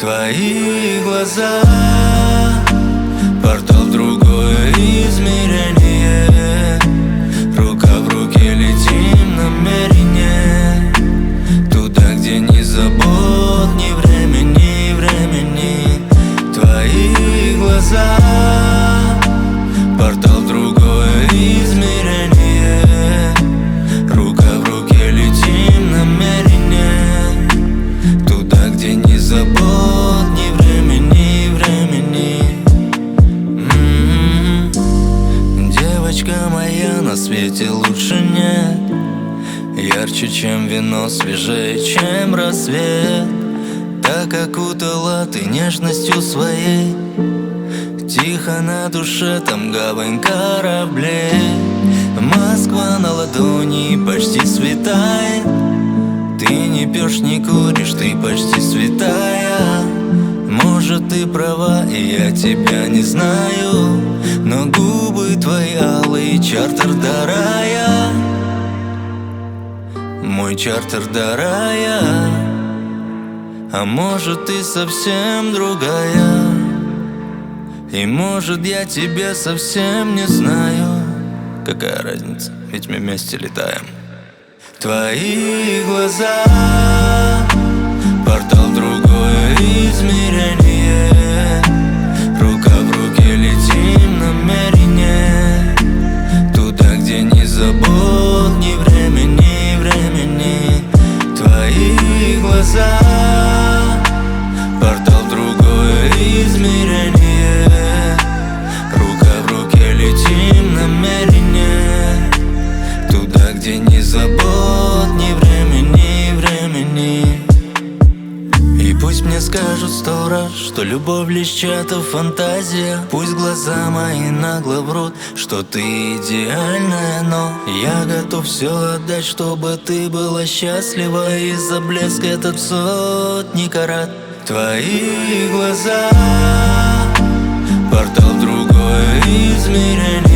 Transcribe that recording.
Твои глаза, портал в другое измерение. Рука в руке летим намерение, туда, где ни забот, ни времени. Твои глаза, портал в другое измерение. Рука в руке летим намерение, туда, где ни забот, ни времени. Девочка моя, на свете лучше нет. Ярче, чем вино, свежее, чем рассвет. Так окутала ты нежностью своей. Тихо на душе, там гавань кораблей. Москва на ладони почти светает. Ты не пьешь, не куришь, ты почти святая. Может, ты права, и я тебя не знаю, но губы твои алые, чартер до рая. Мой чартер до рая. А может, ты совсем другая, и может, я тебя совсем не знаю. Какая разница, ведь мы вместе летаем. Твои глаза, портал в другое измерение. Рука в руке летим намерение, туда, где ни забот, ни времени. Твои глаза, портал в другое измерение. Рука в руке летим намерение, туда, где ни забот, ни времени. И пусть мне скажут 100 раз, что любовь лишь чья-то фантазия. Пусть глаза мои нагло врут, что ты идеальная, но я готов все отдать, чтобы ты была счастлива. Из-за блеска этот сотни карат. Твои глаза, портал в другое измерение.